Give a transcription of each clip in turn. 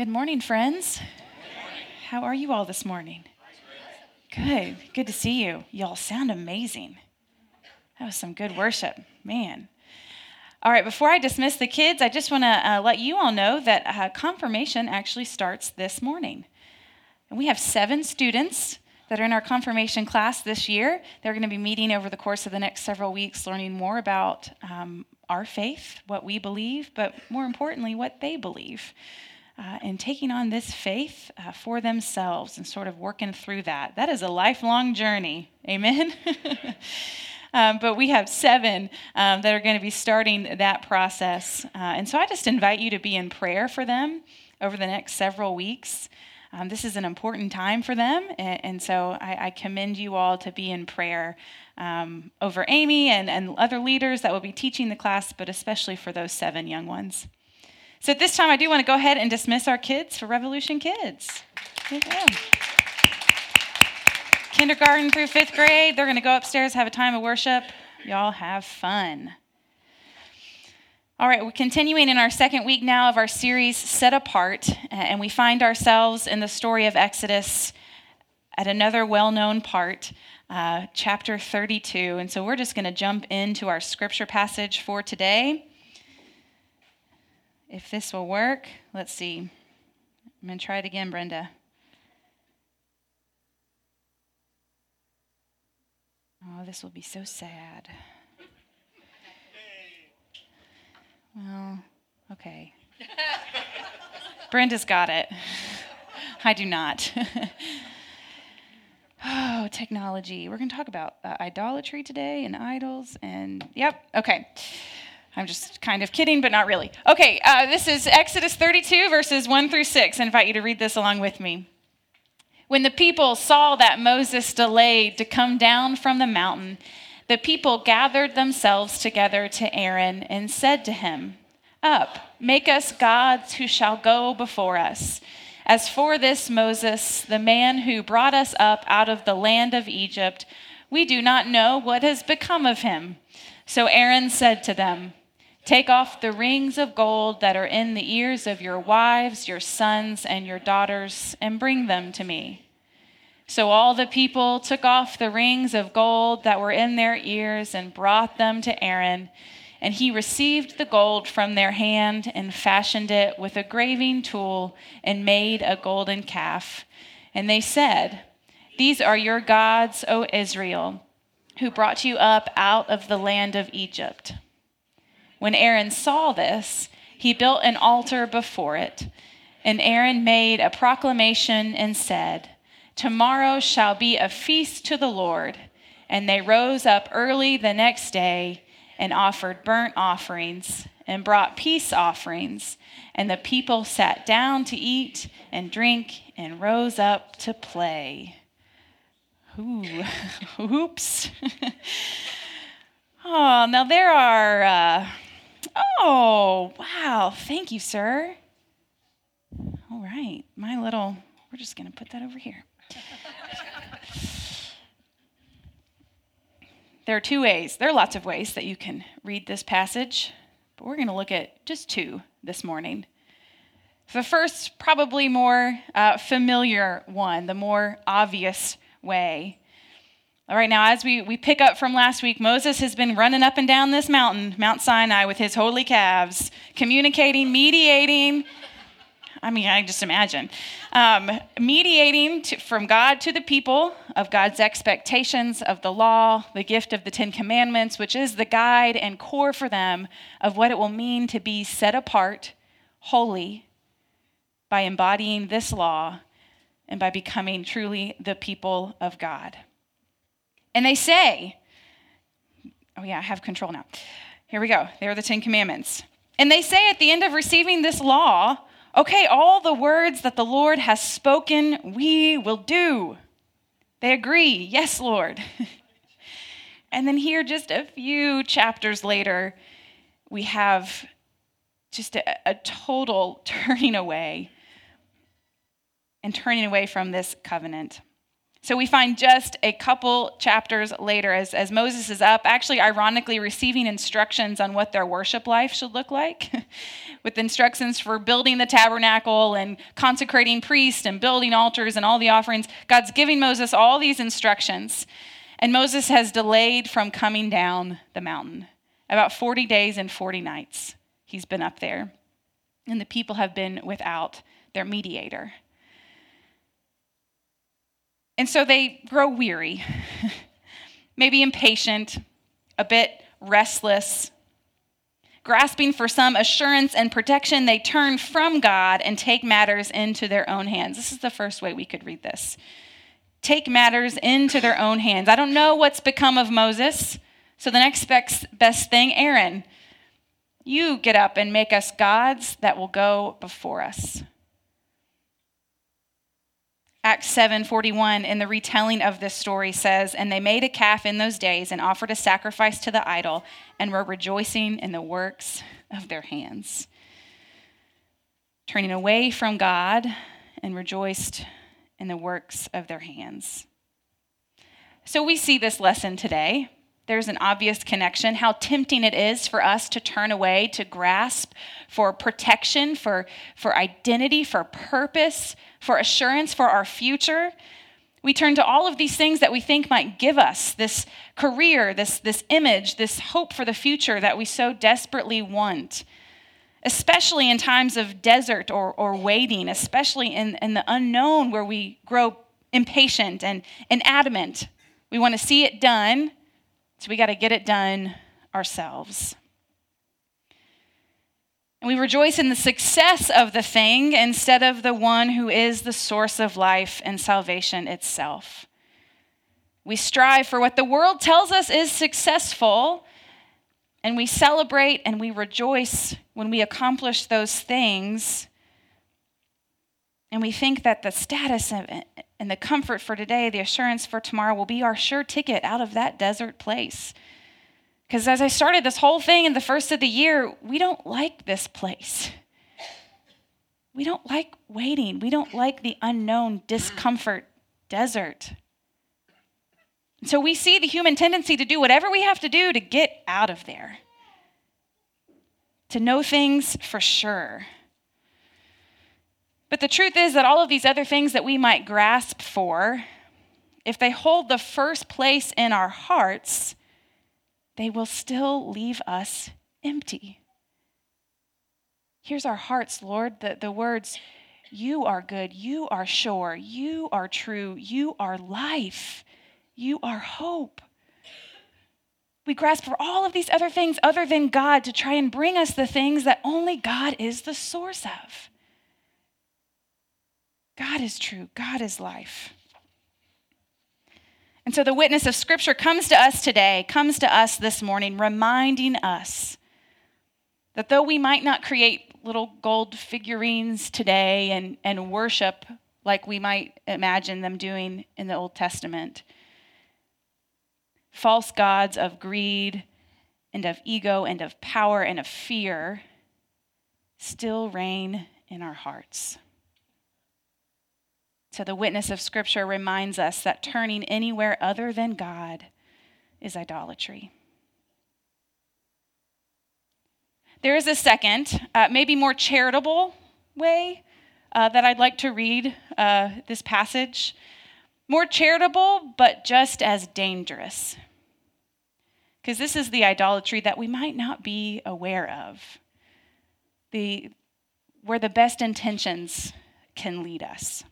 Good morning, friends. How are you all this morning? Good. Good to see you. Y'all sound amazing. That was some good worship. Man. All right, before I dismiss the kids, I just want to let you all know that confirmation actually starts this morning. And we have 7 students that are in our confirmation class this year. They're going to be meeting over the course of the next several weeks, learning more about our faith, what we believe, but more importantly, what they believe. And taking on this faith for themselves and sort of working through that. That is a lifelong journey. Amen? But we have 7 that are going to be starting that process. And so I just invite you to be in prayer for them over the next several weeks. This is an important time for them. And so I commend you all to be in prayer over Amy and other leaders that will be teaching the class, but especially for those 7 young ones. So at this time, I do want to go ahead and dismiss our kids for Revolution Kids. Kindergarten through 5th grade, they're going to go upstairs, have a time of worship. Y'all have fun. All right, we're continuing in our second week now of our series, Set Apart, and we find ourselves in the story of Exodus at another well-known part, chapter 32. And so we're just going to jump into our scripture passage for today. If this will work, let's see. I'm going to try it again, Brenda. Oh, this will be so sad. Well, okay. Brenda's got it. I do not. Oh, technology. We're going to talk about idolatry today and idols and, yep, okay. I'm just kind of kidding, but not really. Okay, this is Exodus 32, verses 1 through 6. I invite you to read this along with me. When the people saw that Moses delayed to come down from the mountain, the people gathered themselves together to Aaron and said to him, "Up, make us gods who shall go before us. As for this Moses, the man who brought us up out of the land of Egypt, we do not know what has become of him." So Aaron said to them, "Take off the rings of gold that are in the ears of your wives, your sons, and your daughters, and bring them to me." So all the people took off the rings of gold that were in their ears and brought them to Aaron. And he received the gold from their hand and fashioned it with a graving tool and made a golden calf. And they said, "These are your gods, O Israel, who brought you up out of the land of Egypt." When Aaron saw this, he built an altar before it. And Aaron made a proclamation and said, "Tomorrow shall be a feast to the Lord." And they rose up early the next day and offered burnt offerings and brought peace offerings. And the people sat down to eat and drink and rose up to play. Ooh, oops. Oh, now there are... Oh, wow. Thank you, sir. All right. We're just going to put that over here. There are 2 ways. There are lots of ways that you can read this passage, but we're going to look at just 2 this morning. The first, probably more familiar one, the more obvious way. All right, now as we pick up from last week, Moses has been running up and down this mountain, Mount Sinai, with his holy calves, communicating, mediating. I just imagine. Mediating from God to the people of God's expectations of the law, the gift of the 10 Commandments, which is the guide and core for them of what it will mean to be set apart, holy, by embodying this law and by becoming truly the people of God. And they say, oh yeah, I have control now. Here we go. There are the 10 Commandments. And they say at the end of receiving this law, okay, all the words that the Lord has spoken, we will do. They agree, yes, Lord. And then here, just a few chapters later, we have just a total turning away from this covenant. So we find just a couple chapters later, as Moses is up, actually ironically receiving instructions on what their worship life should look like. with instructions for building the tabernacle and consecrating priests and building altars and all the offerings. God's giving Moses all these instructions. And Moses has delayed from coming down the mountain. About 40 days and 40 nights he's been up there. And the people have been without their mediator. And so they grow weary, maybe impatient, a bit restless. Grasping for some assurance and protection, they turn from God and take matters into their own hands. This is the first way we could read this. Take matters into their own hands. I don't know what's become of Moses, so the next best thing, Aaron, you get up and make us gods that will go before us. Acts 7:41 in the retelling of this story says, and they made a calf in those days and offered a sacrifice to the idol and were rejoicing in the works of their hands. Turning away from God and rejoiced in the works of their hands. So we see this lesson today. There's an obvious connection, how tempting it is for us to turn away, to grasp for protection, for identity, for purpose, for assurance, for our future. We turn to all of these things that we think might give us this career, this image, this hope for the future that we so desperately want, especially in times of desert or waiting, especially in the unknown where we grow impatient and adamant. We want to see it done. So we got to get it done ourselves. And we rejoice in the success of the thing instead of the one who is the source of life and salvation itself. We strive for what the world tells us is successful, and we celebrate and we rejoice when we accomplish those things. And we think that the status and the comfort for today, the assurance for tomorrow will be our sure ticket out of that desert place. Because as I started this whole thing in the first of the year, we don't like this place. We don't like waiting. We don't like the unknown discomfort desert. And so we see the human tendency to do whatever we have to do to get out of there. To know things for sure. But the truth is that all of these other things that we might grasp for, if they hold the first place in our hearts, they will still leave us empty. Here's our hearts, Lord, the words, you are good, you are sure, you are true, you are life, you are hope. We grasp for all of these other things other than God to try and bring us the things that only God is the source of. God is true. God is life. And so the witness of Scripture comes to us today, comes to us this morning, reminding us that though we might not create little gold figurines today and worship like we might imagine them doing in the Old Testament, false gods of greed and of ego and of power and of fear still reign in our hearts. So the witness of Scripture reminds us that turning anywhere other than God is idolatry. There is a second, maybe more charitable way that I'd like to read this passage. More charitable, but just as dangerous. Because this is the idolatry that we might not be aware of. Where the best intentions can lead us.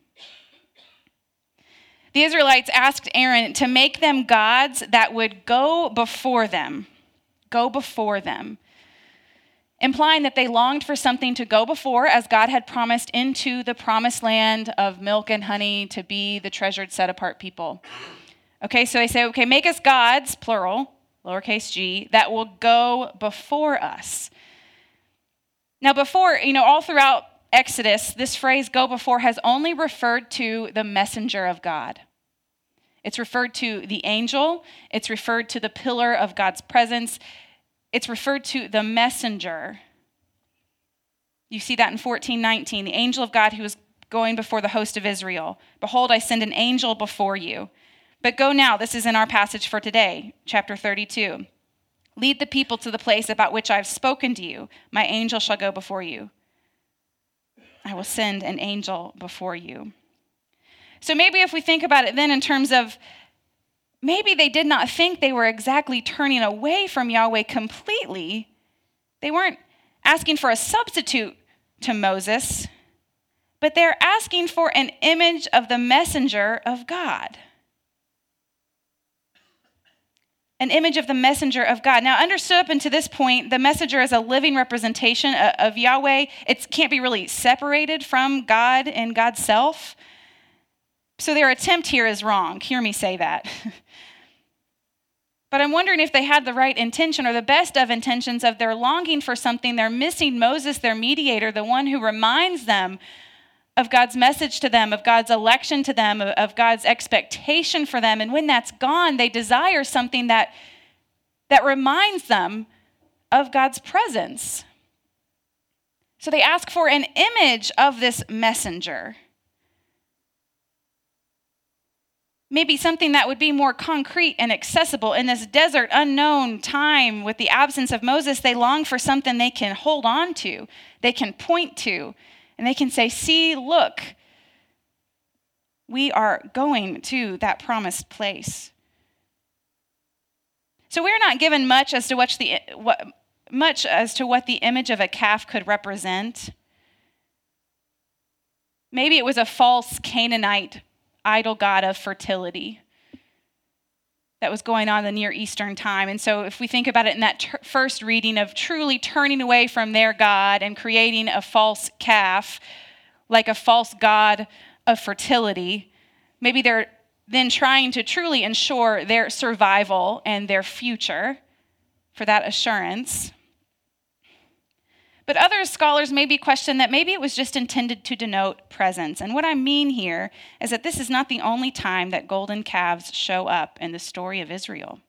The Israelites asked Aaron to make them gods that would go before them, implying that they longed for something to go before, as God had promised, into the promised land of milk and honey to be the treasured, set-apart people. Okay, so they say, okay, make us gods, plural, lowercase g, that will go before us. Now before, all throughout Exodus, this phrase, go before, has only referred to the messenger of God. It's referred to the angel. It's referred to the pillar of God's presence. It's referred to the messenger. You see that in 14:19, the angel of God who was going before the host of Israel. Behold, I send an angel before you. But go now, this is in our passage for today, chapter 32. Lead the people to the place about which I have spoken to you. My angel shall go before you. I will send an angel before you. So maybe if we think about it then in terms of maybe they did not think they were exactly turning away from Yahweh completely. They weren't asking for a substitute to Moses, but they're asking for an image of the messenger of God. An image of the messenger of God. Now, understood up until this point, the messenger is a living representation of Yahweh. It can't be really separated from God and God's self. So their attempt here is wrong. Hear me say that. But I'm wondering if they had the right intention or the best of intentions of their longing for something. They're missing Moses, their mediator, the one who reminds them of God's message to them, of God's election to them, of God's expectation for them. And when that's gone, they desire something that reminds them of God's presence. So they ask for an image of this messenger. Maybe something that would be more concrete and accessible. In this desert, unknown time with the absence of Moses, they long for something they can hold on to, they can point to, and they can say, see, look, we are going to that promised place. So we're not given much as to what the image of a calf could represent. Maybe it was a false Canaanite idol god of fertility that was going on in the Near Eastern time. And so if we think about it in that first reading of truly turning away from their God and creating a false calf, like a false god of fertility, maybe they're then trying to truly ensure their survival and their future for that assurance. But other scholars maybe question that maybe it was just intended to denote presence. And what I mean here is that this is not the only time that golden calves show up in the story of Israel.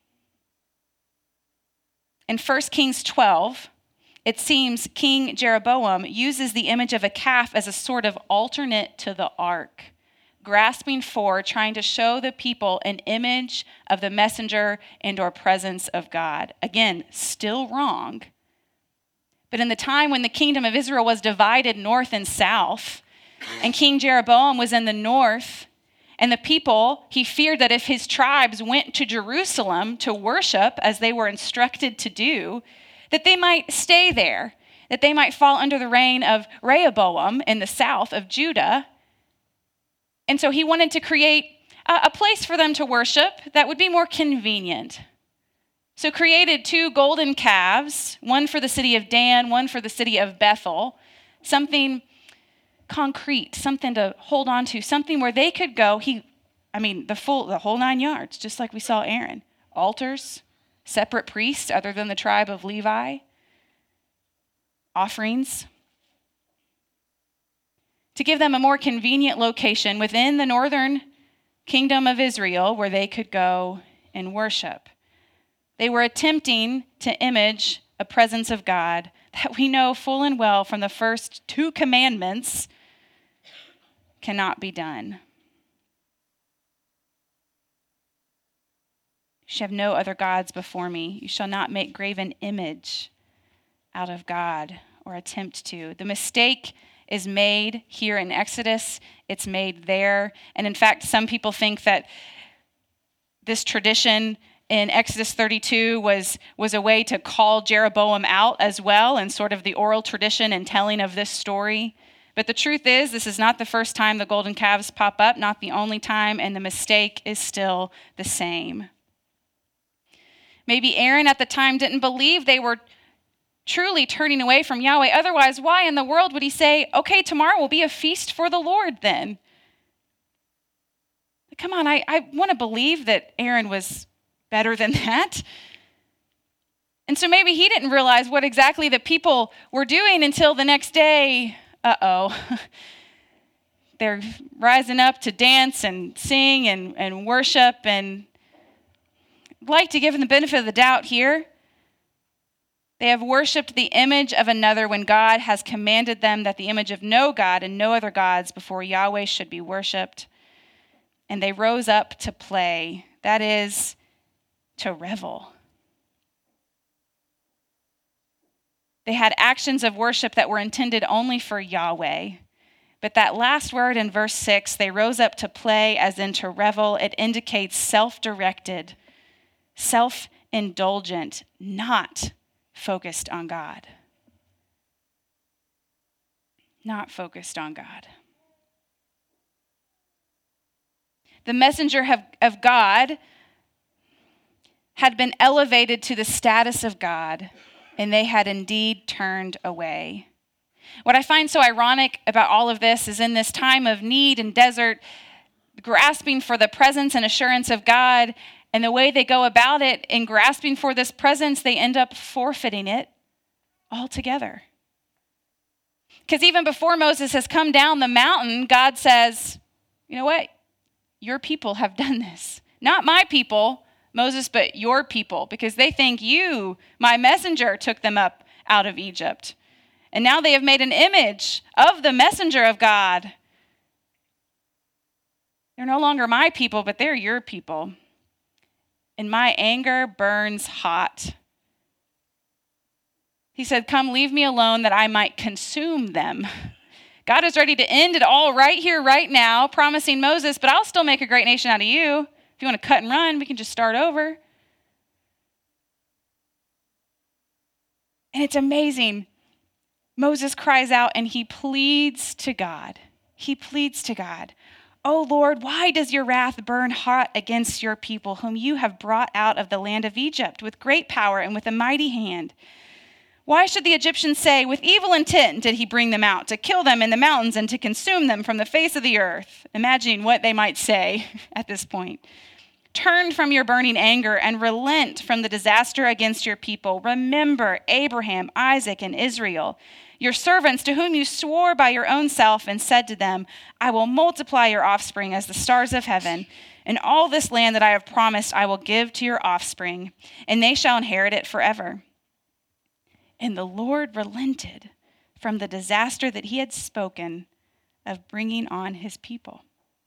In 1 Kings 12, it seems King Jeroboam uses the image of a calf as a sort of alternate to the ark, grasping for, trying to show the people an image of the messenger and or presence of God. Again, still wrong. But in the time when the kingdom of Israel was divided north and south, and King Jeroboam was in the north, and the people, he feared that if his tribes went to Jerusalem to worship as they were instructed to do, that they might stay there, that they might fall under the reign of Rehoboam in the south of Judah. And so he wanted to create a place for them to worship that would be more convenient. So created 2 golden calves, one for the city of Dan, one for the city of Bethel, something concrete, something to hold on to, something where they could go, the whole 9 yards, just like we saw Aaron. Altars, separate priests other than the tribe of Levi, offerings. To give them a more convenient location within the northern kingdom of Israel where they could go and worship. They were attempting to image a presence of God that we know full and well from the first 2 commandments cannot be done. You shall have no other gods before me. You shall not make graven image out of God or attempt to. The mistake is made here in Exodus. It's made there. And in fact, some people think that this tradition in Exodus 32 was a way to call Jeroboam out as well, and sort of the oral tradition and telling of this story. But the truth is, this is not the first time the golden calves pop up, not the only time, and the mistake is still the same. Maybe Aaron at the time didn't believe they were truly turning away from Yahweh. Otherwise, why in the world would he say, okay, tomorrow will be a feast for the Lord then? Come on, I want to believe that Aaron was better than that. And so maybe he didn't realize what exactly the people were doing until the next day. They're rising up to dance and sing and worship. And I'd like to give them the benefit of the doubt here. They have worshiped the image of another when God has commanded them that the image of no God and no other gods before Yahweh should be worshiped. And they rose up to play. That is, to revel. They had actions of worship that were intended only for Yahweh. But that last word in verse 6, they rose up to play as in to revel. It indicates self-directed, self-indulgent, not focused on God. Not focused on God. The messenger of God had been elevated to the status of God, and they had indeed turned away. What I find so ironic about all of this is in this time of need and desert, grasping for the presence and assurance of God, and the way they go about it in grasping for this presence, they end up forfeiting it altogether. Because even before Moses has come down the mountain, God says, you know what? Your people have done this. Not my people, Moses, but your people, because they think you, my messenger, took them up out of Egypt. And now they have made an image of the messenger of God. They're no longer my people, but they're your people. And my anger burns hot. He said, come, leave me alone that I might consume them. God is ready to end it all right here, right now, promising Moses, but I'll still make a great nation out of you. If you want to cut and run, we can just start over. And it's amazing. Moses cries out and he pleads to God. He pleads to God. Oh Lord, why does your wrath burn hot against your people, whom you have brought out of the land of Egypt with great power and with a mighty hand? Why should the Egyptians say, with evil intent did he bring them out, to kill them in the mountains and to consume them from the face of the earth? Imagine what they might say at this point. Turn from your burning anger and relent from the disaster against your people. Remember Abraham, Isaac, and Israel, your servants to whom you swore by your own self and said to them, I will multiply your offspring as the stars of heaven, and all this land that I have promised I will give to your offspring, and they shall inherit it forever. And the Lord relented from the disaster that he had spoken of bringing on his people.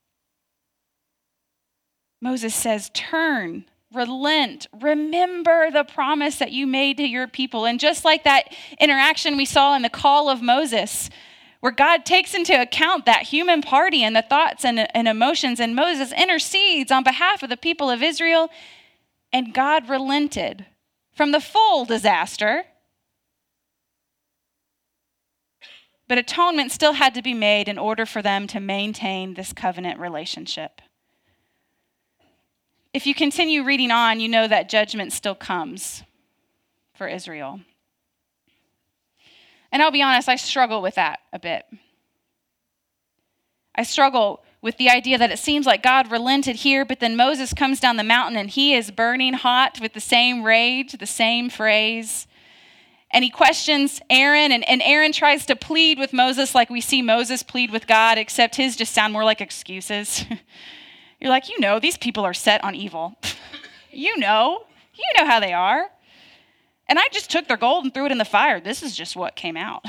Moses says, turn, relent, remember the promise that you made to your people. And just like that interaction we saw in the call of Moses, where God takes into account that human party and the thoughts and emotions, and Moses intercedes on behalf of the people of Israel, and God relented from the full disaster. But atonement still had to be made in order for them to maintain this covenant relationship. If you continue reading on, you know that judgment still comes for Israel. And I'll be honest, I struggle with that a bit. I struggle with the idea that it seems like God relented here, but then Moses comes down the mountain and he is burning hot with the same rage, the same phrase. And he questions Aaron, and Aaron tries to plead with Moses like we see Moses plead with God, except his just sound more like excuses. You're like, these people are set on evil. You know how they are. And I just took their gold and threw it in the fire. This is just what came out.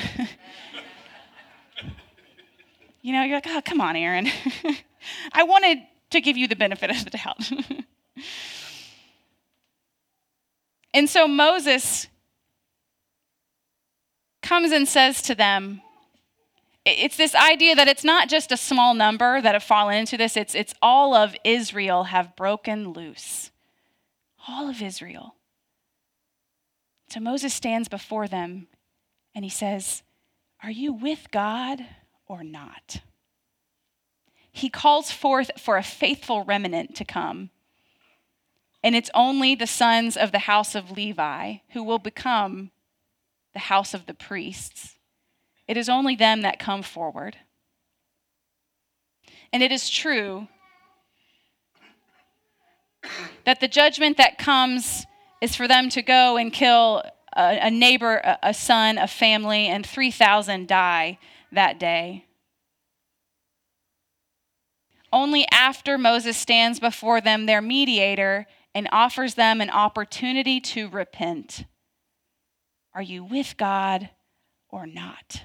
You're like, oh, come on, Aaron. I wanted to give you the benefit of the doubt. And so Moses comes and says to them, it's this idea that it's not just a small number that have fallen into this, it's all of Israel have broken loose. All of Israel. So Moses stands before them and he says, are you with God or not? He calls forth for a faithful remnant to come. And it's only the sons of the house of Levi who will become the house of the priests. It is only them that come forward. And it is true that the judgment that comes is for them to go and kill a neighbor, a son, a family, and 3,000 die that day. Only after Moses stands before them, their mediator, and offers them an opportunity to repent. Are you with God or not?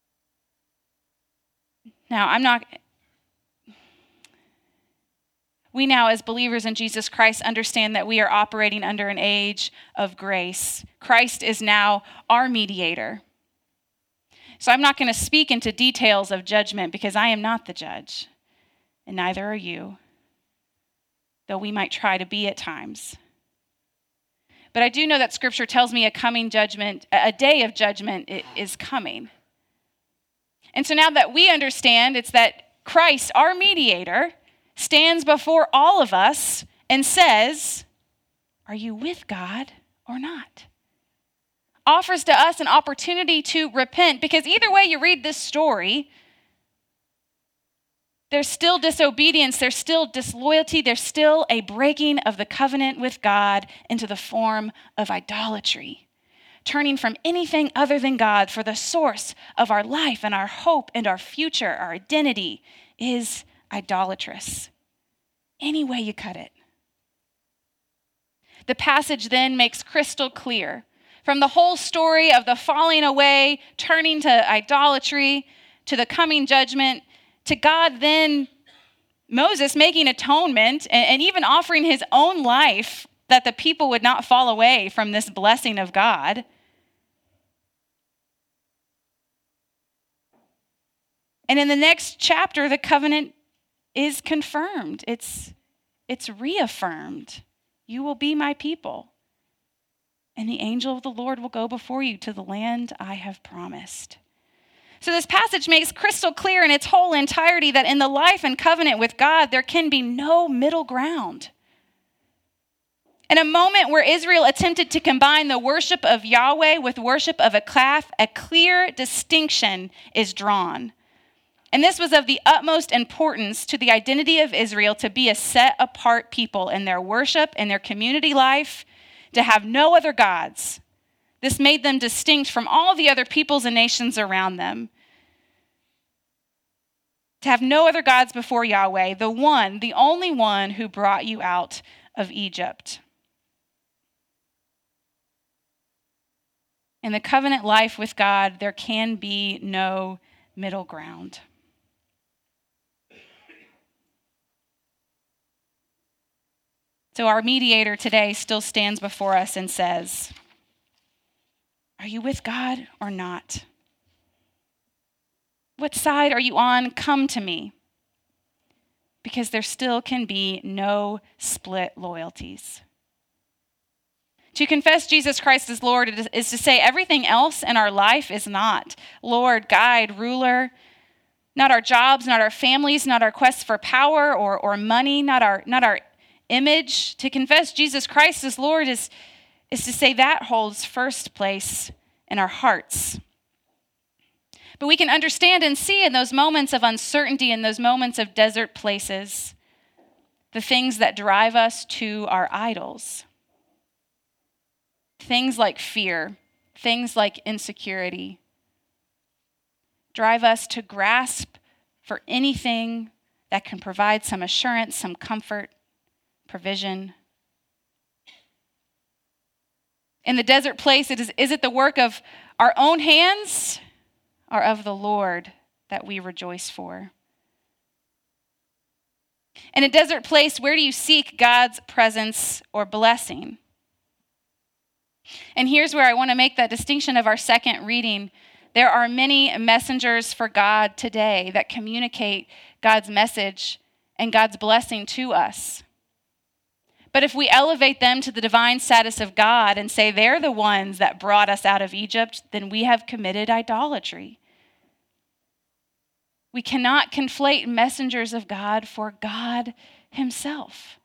Now, We now, as believers in Jesus Christ, understand that we are operating under an age of grace. Christ is now our mediator. So I'm not going to speak into details of judgment because I am not the judge, and neither are you, though we might try to be at times. But I do know that Scripture tells me a coming judgment, a day of judgment is coming. And so now that we understand, it's that Christ, our mediator, stands before all of us and says, are you with God or not? Offers to us an opportunity to repent, because either way you read this story, there's still disobedience, there's still disloyalty, there's still a breaking of the covenant with God into the form of idolatry. Turning from anything other than God for the source of our life and our hope and our future, our identity, is idolatrous. Any way you cut it. The passage then makes crystal clear from the whole story of the falling away, turning to idolatry, to the coming judgment, to God then, Moses making atonement and even offering his own life that the people would not fall away from this blessing of God. And in the next chapter, the covenant is confirmed. It's reaffirmed. You will be my people, and the angel of the Lord will go before you to the land I have promised. So this passage makes crystal clear in its whole entirety that in the life and covenant with God, there can be no middle ground. In a moment where Israel attempted to combine the worship of Yahweh with worship of a calf, a clear distinction is drawn. And this was of the utmost importance to the identity of Israel to be a set-apart people in their worship and their community life, to have no other gods. This made them distinct from all the other peoples and nations around them. To have no other gods before Yahweh, the one, the only one who brought you out of Egypt. In the covenant life with God, there can be no middle ground. So our mediator today still stands before us and says, are you with God or not? What side are you on? Come to me. Because there still can be no split loyalties. To confess Jesus Christ as Lord is to say everything else in our life is not Lord, guide, ruler, not our jobs, not our families, not our quest for power or money, not our image. To confess Jesus Christ as Lord is to say that holds first place in our hearts. But we can understand and see in those moments of uncertainty, in those moments of desert places, the things that drive us to our idols. Things like fear, things like insecurity, drive us to grasp for anything that can provide some assurance, some comfort, provision. In the desert place, is it the work of our own hands or of the Lord that we rejoice for? In a desert place, where do you seek God's presence or blessing? And here's where I want to make that distinction of our second reading. There are many messengers for God today that communicate God's message and God's blessing to us. But if we elevate them to the divine status of God and say they're the ones that brought us out of Egypt, then we have committed idolatry. We cannot conflate messengers of God for God himself.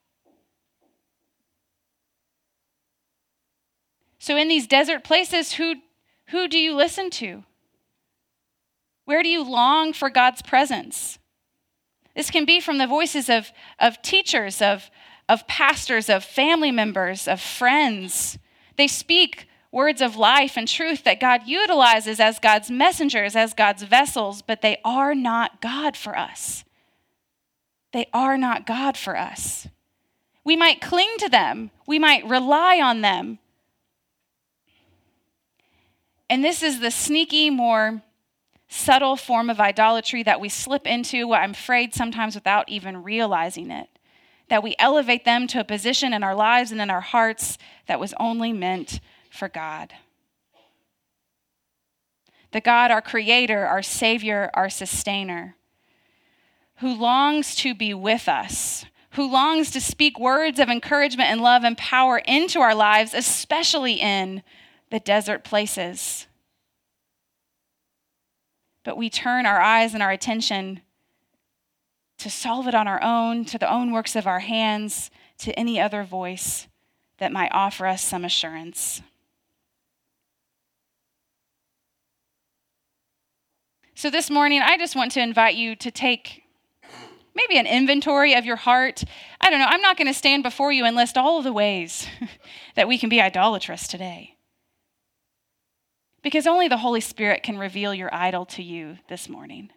So in these desert places, who do you listen to? Where do you long for God's presence? This can be from the voices of teachers, of pastors, of family members, of friends. They speak words of life and truth that God utilizes as God's messengers, as God's vessels, but they are not God for us. They are not God for us. We might cling to them. We might rely on them. And this is the sneaky, more subtle form of idolatry that we slip into, I'm afraid sometimes without even realizing it. that we elevate them to a position in our lives and in our hearts that was only meant for God. The God, our creator, our savior, our sustainer, who longs to be with us, who longs to speak words of encouragement and love and power into our lives, especially in the desert places. But we turn our eyes and our attention to solve it on our own, to the own works of our hands, to any other voice that might offer us some assurance. So this morning, I just want to invite you to take maybe an inventory of your heart. I don't know, I'm not going to stand before you and list all of the ways that we can be idolatrous today. Because only the Holy Spirit can reveal your idol to you this morning.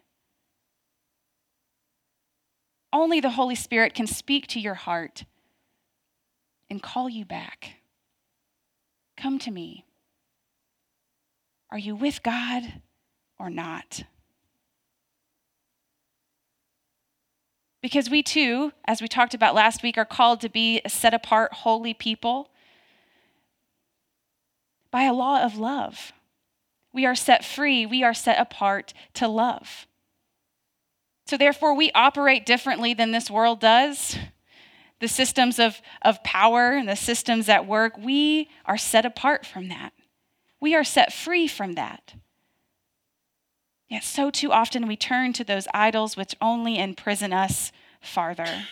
Only the Holy Spirit can speak to your heart and call you back. Come to me. Are you with God or not? Because we too, as we talked about last week, are called to be a set-apart, holy people by a law of love. We are set free. We are set apart to love. So therefore, we operate differently than this world does. The systems of power and the systems at work, we are set apart from that. We are set free from that. Yet so too often we turn to those idols which only imprison us farther.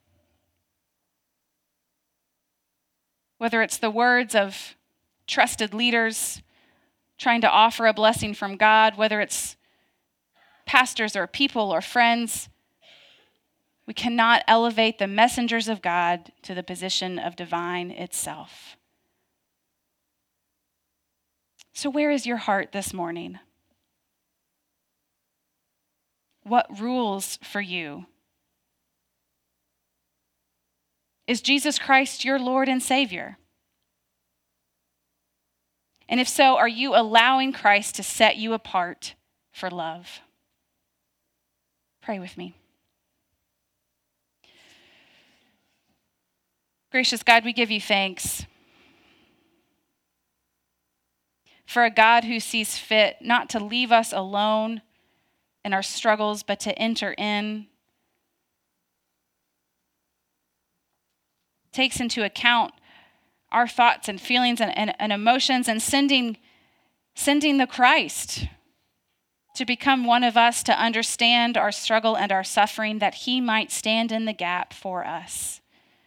Whether it's the words of trusted leaders trying to offer a blessing from God, whether it's pastors or people or friends, we cannot elevate the messengers of God to the position of divine itself. So where is your heart this morning? What rules for you? Is Jesus Christ your Lord and Savior? And if so, are you allowing Christ to set you apart for love? Pray with me. Gracious God, we give you thanks for a God who sees fit not to leave us alone in our struggles, but to enter in, takes into account our thoughts and feelings and emotions, and sending the Christ to become one of us, to understand our struggle and our suffering, that he might stand in the gap for us.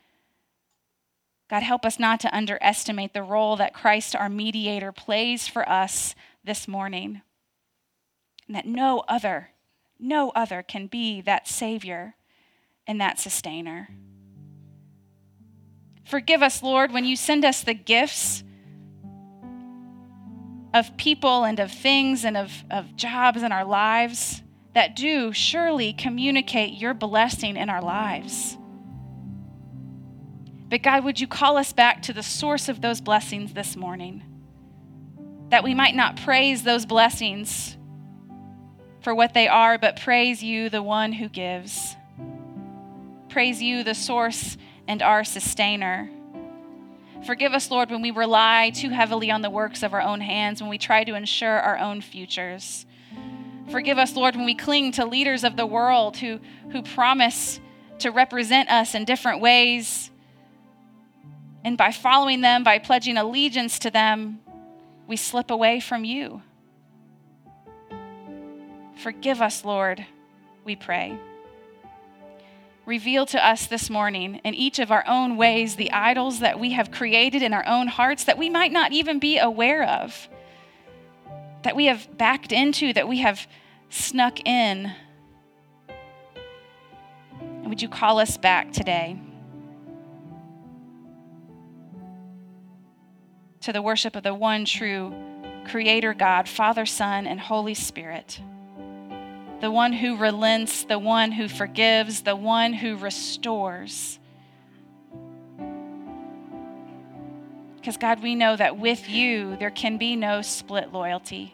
God, help us not to underestimate the role that Christ, our mediator, plays for us this morning, and that no other can be that Savior and that sustainer. Forgive us, Lord, when you send us the gifts of people and of things and of jobs in our lives that do surely communicate your blessing in our lives. But God, would you call us back to the source of those blessings this morning, that we might not praise those blessings for what they are, but praise you, the one who gives. Praise you, the source and our sustainer. Forgive us, Lord, when we rely too heavily on the works of our own hands, when we try to ensure our own futures. Forgive us, Lord, when we cling to leaders of the world who promise to represent us in different ways. And by following them, by pledging allegiance to them, we slip away from you. Forgive us, Lord, we pray. Reveal to us this morning in each of our own ways the idols that we have created in our own hearts that we might not even be aware of, that we have backed into, that we have snuck in. And would you call us back today to the worship of the one true Creator God, Father, Son, and Holy Spirit, the one who relents, the one who forgives, the one who restores. Because God, we know that with you, there can be no split loyalty.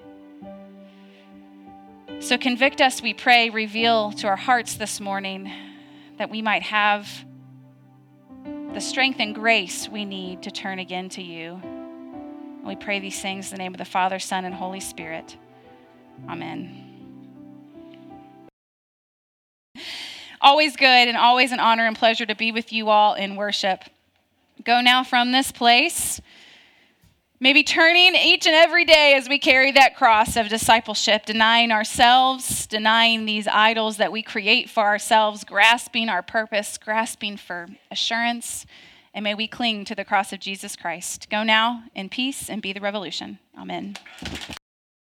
So convict us, we pray, reveal to our hearts this morning that we might have the strength and grace we need to turn again to you. And we pray these things in the name of the Father, Son, and Holy Spirit. Amen. Always good and always an honor and pleasure to be with you all in worship. Go now from this place, maybe turning each and every day as we carry that cross of discipleship, denying ourselves, denying these idols that we create for ourselves, grasping our purpose, grasping for assurance, and may we cling to the cross of Jesus Christ. Go now in peace and be the revolution. Amen.